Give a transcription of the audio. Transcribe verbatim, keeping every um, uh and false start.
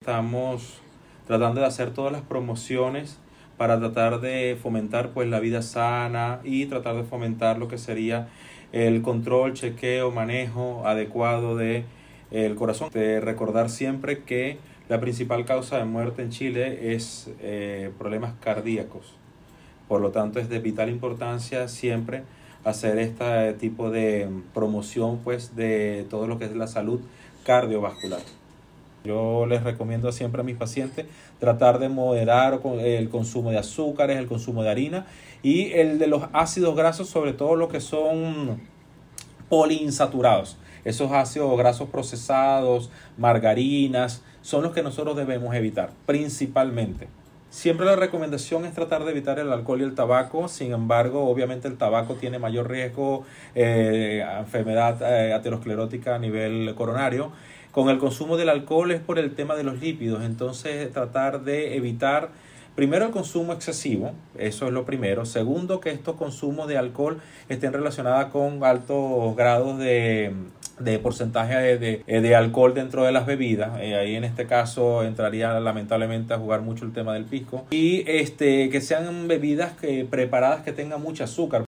estamos tratando de hacer todas las promociones para tratar de fomentar pues la vida sana y tratar de fomentar lo que sería el control, chequeo, manejo adecuado de el corazón. De recordar siempre que la principal causa de muerte en Chile es eh, problemas cardíacos. Por lo tanto, es de vital importancia siempre hacer este tipo de promoción pues de todo lo que es la salud cardiovascular. Yo les recomiendo siempre a mis pacientes tratar de moderar el consumo de azúcares, el consumo de harina y el de los ácidos grasos, sobre todo los que son poliinsaturados. Esos ácidos grasos procesados, margarinas, son los que nosotros debemos evitar principalmente. Siempre la recomendación es tratar de evitar el alcohol y el tabaco. Sin embargo, obviamente el tabaco tiene mayor riesgo eh, a enfermedad eh, aterosclerótica a nivel coronario. Con el consumo del alcohol es por el tema de los lípidos. Entonces, tratar de evitar primero el consumo excesivo, eso es lo primero. Segundo, que estos consumos de alcohol estén relacionados con altos grados de, de porcentaje de, de, de alcohol dentro de las bebidas. Eh, ahí en este caso entraría lamentablemente a jugar mucho el tema del pisco. Y este, que sean bebidas que, preparadas que tengan mucho azúcar.